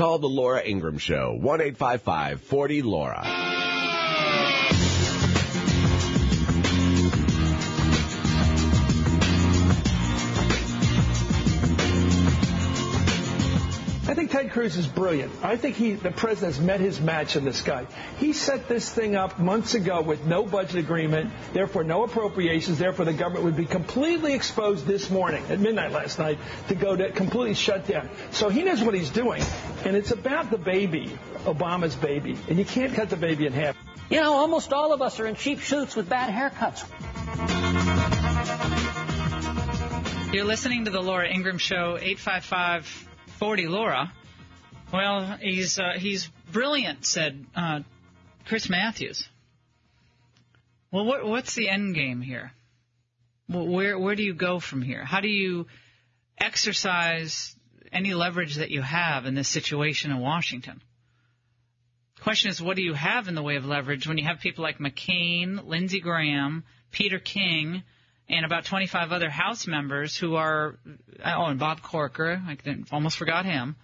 Call the Laura Ingraham Show, 1-855-40-LAURA. I think Ted Cruz is brilliant. I think the president has met his match in this guy. He set this thing up months ago with no budget agreement, therefore no appropriations, therefore the government would be completely exposed this morning at midnight last night to go to completely shut down. So he knows what he's doing, and it's about the baby, Obama's baby, and you can't cut the baby in half. You know, almost all of us are in cheap suits with bad haircuts. You're listening to the Laura Ingraham Show, 855-40-LAURA. Well, he's brilliant, said Chris Matthews. Well, what's the end game here? Well, where do you go from here? How do you exercise any leverage that you have in this situation in Washington? The question is, what do you have in the way of leverage when you have people like McCain, Lindsey Graham, Peter King, and about 25 other House members who are, and Bob Corker, I almost forgot him,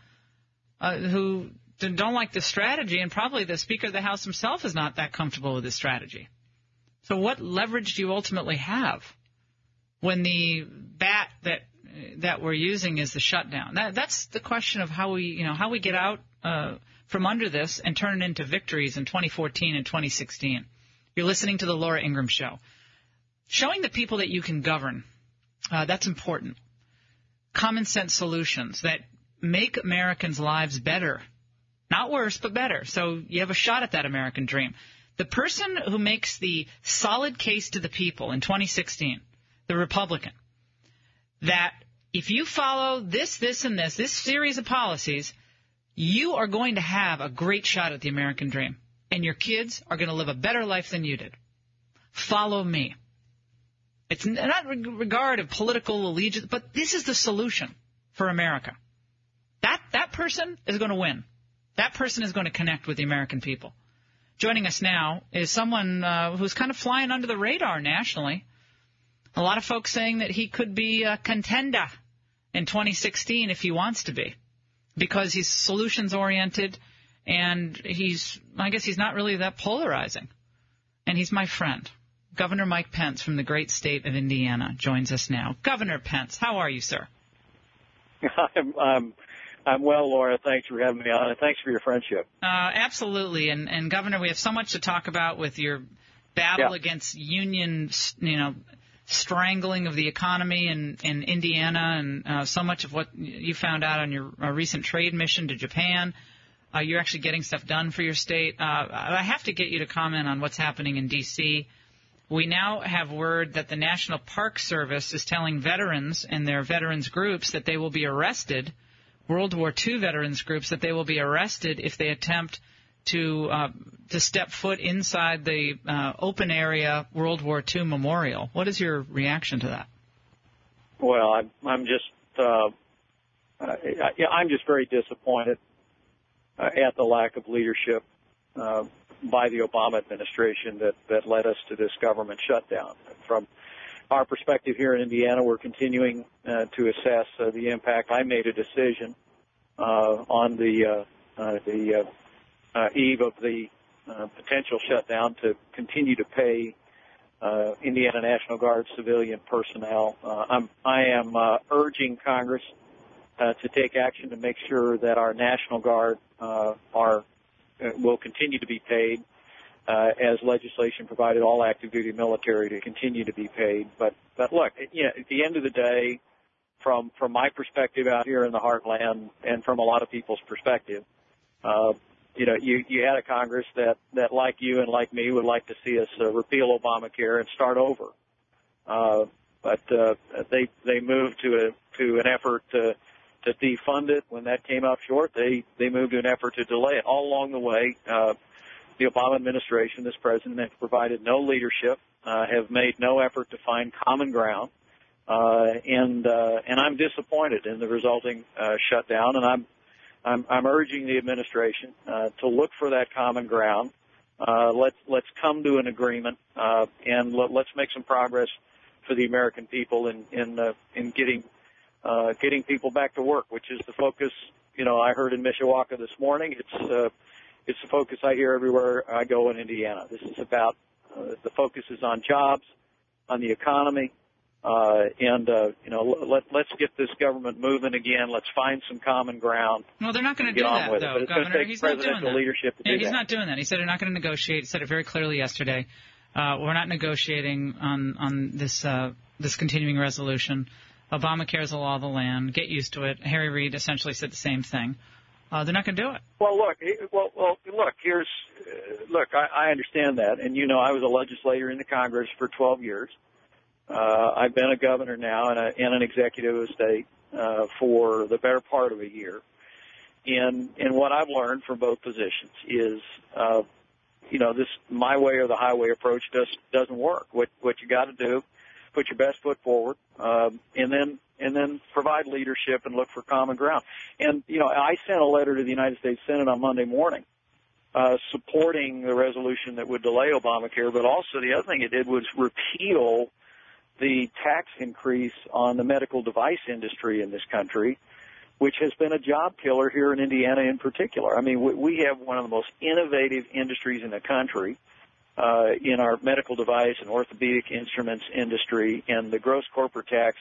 who don't like this strategy, and probably the Speaker of the House himself is not that comfortable with this strategy. So what leverage do you ultimately have when the bat that we're using is the shutdown? That's the question of how we get out from under this and turn it into victories in 2014 and 2016. You're listening to the Laura Ingraham Show. Showing the people that you can govern, that's important. Common sense solutions that make Americans' lives better. Not worse, but better. So you have a shot at that American dream. The person who makes the solid case to the people in 2016, the Republican, that if you follow this, and this series of policies, you are going to have a great shot at the American dream. And your kids are going to live a better life than you did. Follow me. It's not regard of political allegiance, but this is the solution for America. That person is going to win. That person is going to connect with the American people. Joining us now is someone who's kind of flying under the radar nationally. A lot of folks saying that he could be a contender in 2016 if he wants to be, because he's solutions-oriented and he's not really that polarizing. And he's my friend. Governor Mike Pence from the great state of Indiana joins us now. Governor Pence, how are you, sir? I'm well, Laura. Thanks for having me on, and thanks for your friendship. Absolutely. And Governor, we have so much to talk about with your battle against union, strangling of the economy in Indiana, and so much of what you found out on your recent trade mission to Japan. You're actually getting stuff done for your state. I have to get you to comment on what's happening in D.C. We now have word that the National Park Service is telling veterans and their veterans groups that they will be arrested, World War II veterans groups, that they will be arrested if they attempt to step foot inside the open area World War II memorial. What is your reaction to that? Well, I'm just very disappointed at the lack of leadership by the Obama administration that led us to this government shutdown. From our perspective here in Indiana, we're continuing to assess the impact. I made a decision on the eve of the potential shutdown to continue to pay Indiana National Guard civilian personnel. I am urging Congress to take action to make sure that our National Guard will continue to be paid, as legislation provided all active duty military to continue to be paid. But look, at the end of the day, from my perspective out here in the heartland, and from a lot of people's perspective, you had a Congress that like you and like me would like to see us repeal Obamacare and start over. But they moved to an effort to defund it. When that came up short, they moved to an effort to delay it. All along the way, the Obama administration, this president, have provided no leadership, have made no effort to find common ground, and I'm disappointed in the resulting shutdown. And I'm urging the administration to look for that common ground. Let's come to an agreement, and let's make some progress for the American people in getting people back to work, which is the focus I heard in Mishawaka this morning. It's the focus I hear everywhere I go in Indiana. This is about the focus is on jobs, on the economy, let's get this government moving again. Let's find some common ground. Well, they're not going to do that, though, Governor. He's not doing that. Leadership to do he's that. not doing that. He said they're not going to negotiate. He said it very clearly yesterday. We're not negotiating on this continuing resolution. Obamacare is the law of the land. Get used to it. Harry Reid essentially said the same thing. They're not going to do it. Well, look. I understand that, and I was a legislator in the Congress for 12 years. I've been a governor now and an executive of state for the better part of a year, and what I've learned from both positions is, this my way or the highway approach doesn't work. What you got to do, put your best foot forward, and then provide leadership and look for common ground. And I sent a letter to the United States Senate on Monday morning, supporting the resolution that would delay Obamacare, but also the other thing it did was repeal the tax increase on the medical device industry in this country, which has been a job killer here in Indiana in particular. I mean, we have one of the most innovative industries in the country in our medical device and orthopedic instruments industry, and the gross corporate tax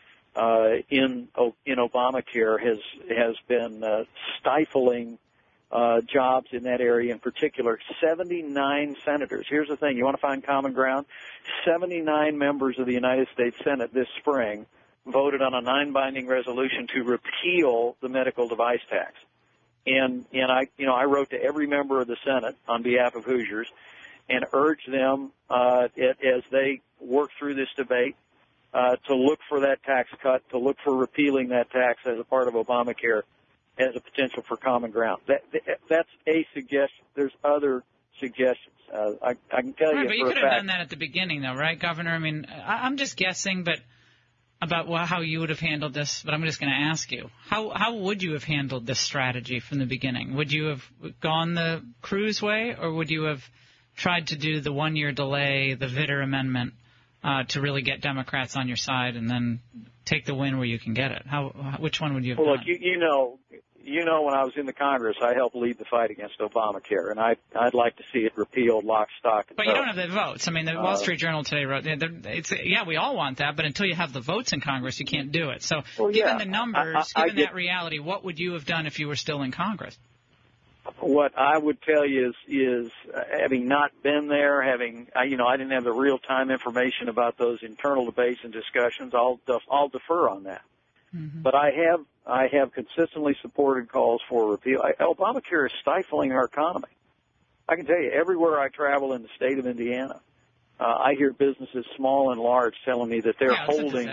in Obamacare has been stifling jobs in that area in particular. 79 senators. Here's the thing. You want to find common ground? 79 members of the United States Senate this spring voted on a non-binding resolution to repeal the medical device tax. And I wrote to every member of the Senate on behalf of Hoosiers and urged them as they work through this debate to look for that tax cut, to look for repealing that tax as a part of Obamacare as a potential for common ground. That's a suggestion. There's other suggestions. I can tell you. But you could have done that at the beginning, though, right, Governor? I mean, I'm just guessing, but about how you would have handled this. But I'm just going to ask you, how would you have handled this strategy from the beginning? Would you have gone the Cruz way, or would you have tried to do the 1-year delay, the Vitter amendment, to really get Democrats on your side, and then take the win where you can get it? Which one would you have done? Look, when I was in the Congress, I helped lead the fight against Obamacare, and I'd like to see it repealed, lock, stock, and But you don't have the votes. I mean, the Wall Street Journal today wrote, we all want that, but until you have the votes in Congress, you can't do it. So given the numbers, given that reality, what would you have done if you were still in Congress? What I would tell you is having not been there, I didn't have the real-time information about those internal debates and discussions. I'll defer on that. Mm-hmm. But I have consistently supported calls for repeal. Obamacare is stifling our economy. I can tell you, everywhere I travel in the state of Indiana, I hear businesses, small and large, telling me that they're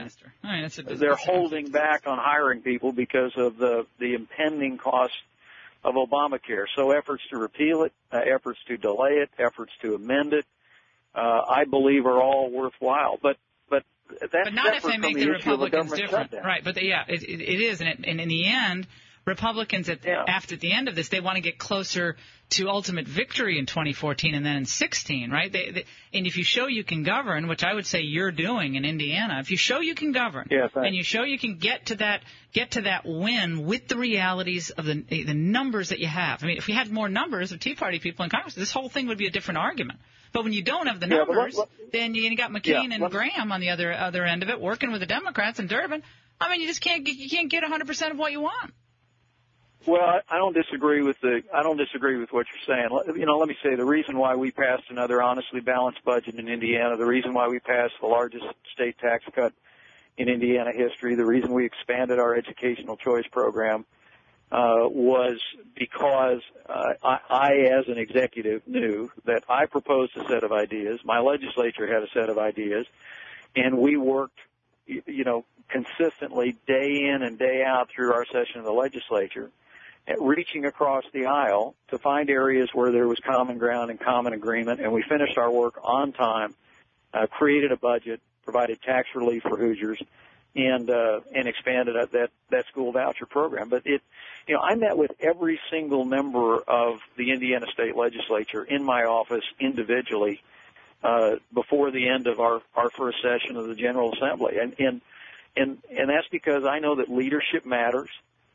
holding back on hiring people because of the impending cost of Obamacare. So efforts to repeal it, efforts to delay it, efforts to amend it, I believe are all worthwhile. But not if they make the Republicans different. Right, but it is. And in the end, Republicans, after the end of this, they want to get closer to ultimate victory in 2014 and then in 16, right? And if you show you can govern, which I would say you're doing in Indiana, if you show you can govern, and you show you can get to that win with the realities of the numbers that you have. I mean, if we had more numbers of Tea Party people in Congress, this whole thing would be a different argument. But when you don't have the numbers, then you got McCain and Graham on the other end of it, working with the Democrats in Durbin. I mean, you just can't get 100% of what you want. Well, I don't disagree with what you're saying. Let me say the reason why we passed another honestly balanced budget in Indiana, the reason why we passed the largest state tax cut in Indiana history, the reason we expanded our educational choice program, was because I, as an executive, knew that I proposed a set of ideas. My legislature had a set of ideas, and we worked, consistently day in and day out through our session of the legislature, reaching across the aisle to find areas where there was common ground and common agreement, and we finished our work on time, created a budget, provided tax relief for Hoosiers, and expanded that school voucher program. But I met with every single member of the Indiana State Legislature in my office individually before the end of our first session of the General Assembly, and that's because I know that leadership matters.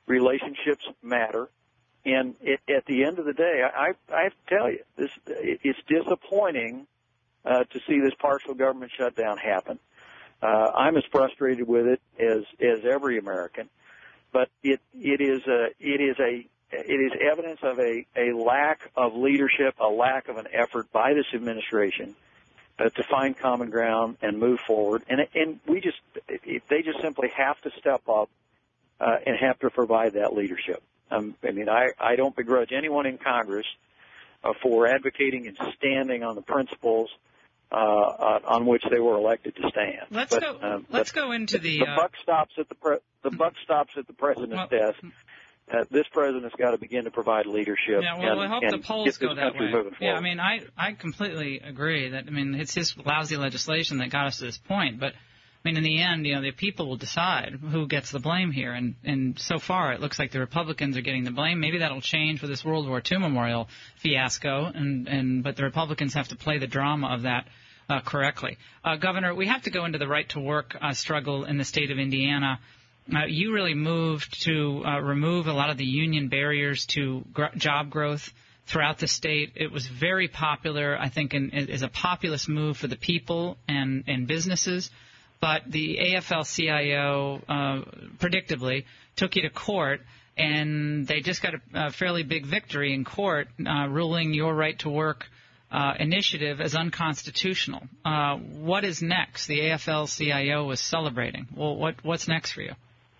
relationships matter. And at the end of the day, I have to tell you, it's disappointing to see this partial government shutdown happen. I'm as frustrated with it as every American, but it is evidence of a lack of leadership, a lack of an effort by this administration to find common ground and move forward. And they just simply have to step up and have to provide that leadership. I don't begrudge anyone in Congress for advocating and standing on the principles on which they were elected to stand. Let's go into the buck stops at the president's desk. This president's got to begin to provide leadership. Yeah, well, I hope the polls go that way. Yeah, I completely agree that, it's his lousy legislation that got us to this point. But, in the end, the people will decide who gets the blame here. And so far, it looks like the Republicans are getting the blame. Maybe that'll change with this World War II memorial fiasco. But the Republicans have to play the drama of that correctly. Governor, we have to go into the right to work struggle in the state of Indiana. You really moved to remove a lot of the union barriers to job growth throughout the state. It was very popular, I think, as a populist move for the people and businesses. But the AFL-CIO, predictably, took you to court, and they just got a fairly big victory in court, ruling your right to work initiative as unconstitutional. What is next? The AFL-CIO was celebrating. Well, what's next for you?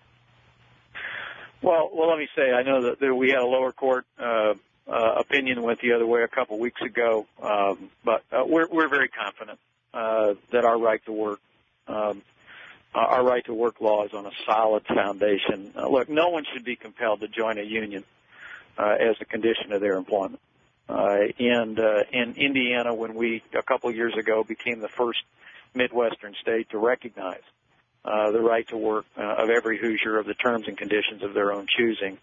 Well, let me say, I know that we had a lower court opinion went the other way a couple weeks ago, but we're very confident that our right to work law is on a solid foundation. Look, no one should be compelled to join a union as a condition of their employment. And in Indiana, when we a couple of years ago became the first Midwestern state to recognize the right to work of every Hoosier of the terms and conditions of their own choosing,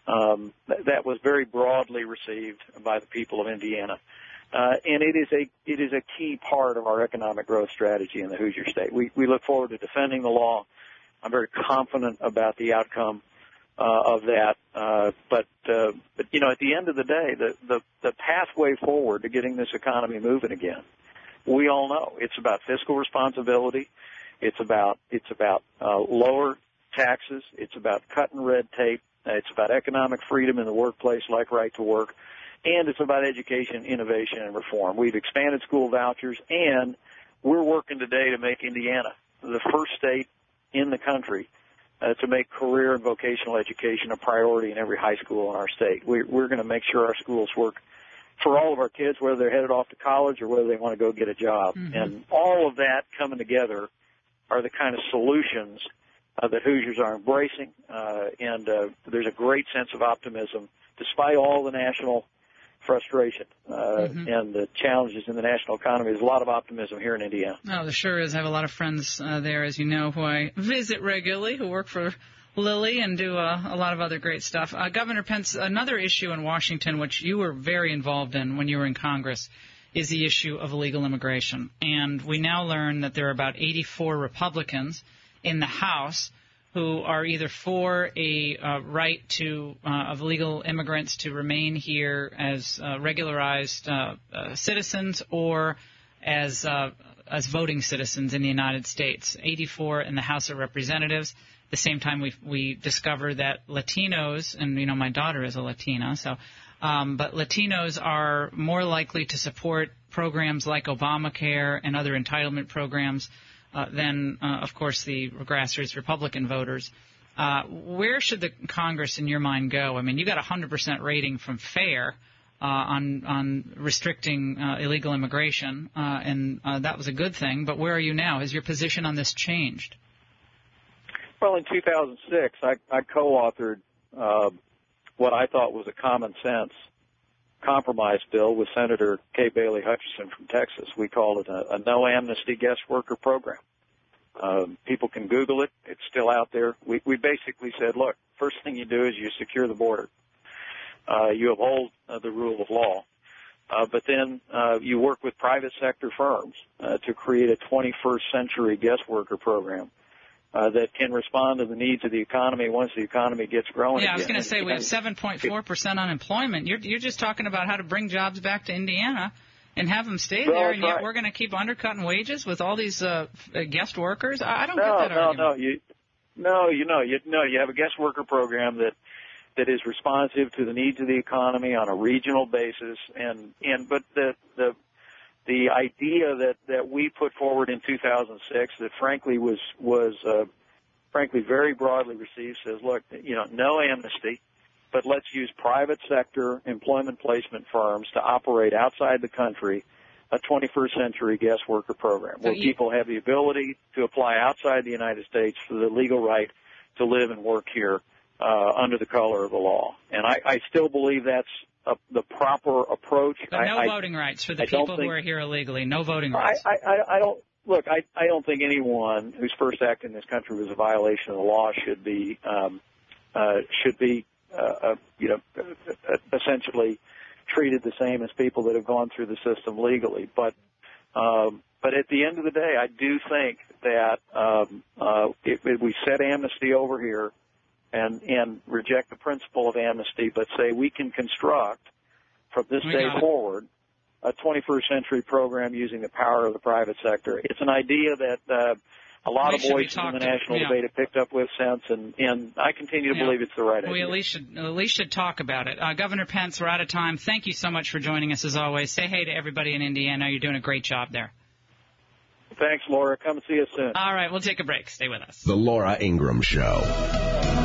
that was very broadly received by the people of Indiana. And it is a key part of our economic growth strategy in the Hoosier state. We look forward to defending the law. I'm very confident about the outcome of that. But at the end of the day, the pathway forward to getting this economy moving again, we all know it's about fiscal responsibility. It's about lower taxes. It's about cutting red tape. It's about economic freedom in the workplace, like right to work. And it's about education, innovation, and reform. We've expanded school vouchers, and we're working today to make Indiana the first state in the country to make career and vocational education a priority in every high school in our state. We're going to make sure our schools work for all of our kids, whether they're headed off to college or whether they want to go get a job. Mm-hmm. And all of that coming together are the kind of solutions that Hoosiers are embracing, and there's a great sense of optimism despite all the national frustration and the challenges in the national economy. There's a lot of optimism here in Indiana. Oh, there sure is. I have a lot of friends there, as you know, who I visit regularly, who work for Lilly and do a lot of other great stuff. Governor Pence, another issue in Washington, which you were very involved in when you were in Congress, is the issue of illegal immigration. And we now learn that there are about 84 Republicans in the House who are either for a right of illegal immigrants to remain here as regularized citizens or as voting citizens in the United States. 84 in the House of Representatives. At the same time, we discover that Latinos, and my daughter is a Latina, but Latinos are more likely to support programs like Obamacare and other entitlement programs than, of course, the grassroots Republican voters. Where should the Congress, in your mind, go? You got a 100% rating from FAIR on restricting illegal immigration, and that was a good thing. But where are you now? Has your position on this changed? Well, in 2006, I co-authored what I thought was a common sense compromise bill with Senator Kay Bailey Hutchison from Texas. We called it a no amnesty guest worker program. People can Google it. It's still out there. We basically said, look, first thing you do is you secure the border. You uphold the rule of law. But then you work with private sector firms to create a 21st century guest worker program that can respond to the needs of the economy once the economy gets growing. Yeah, I was going to say we have 7.4% unemployment. You're just talking about how to bring jobs back to Indiana and have them stay there, and yet we're going to keep undercutting wages with all these guest workers. I don't get that argument. You have a guest worker program that is responsive to the needs of the economy on a regional basis, but the idea that we put forward in 2006 that frankly was very broadly received says, look, no amnesty, but let's use private sector employment placement firms to operate outside the country a 21st century guest worker program where people have the ability to apply outside the United States for the legal right to live and work here under the color of the law. And I still believe that's the proper approach. But no voting rights for the people who are here illegally. No voting rights. I don't think anyone whose first act in this country was a violation of the law should be essentially treated the same as people that have gone through the system legally. But at the end of the day, I do think that if we set amnesty over here and reject the principle of amnesty, but say we can construct from this day forward a 21st century program using the power of the private sector. It's an idea that a lot of voices in the national debate have picked up with since, and I continue to believe it's the right idea. We at least should talk about it. Governor Pence, we're out of time. Thank you so much for joining us as always. Say hey to everybody in Indiana. You're doing a great job there. Thanks, Laura. Come see us soon. All right, we'll take a break. Stay with us. The Laura Ingraham Show.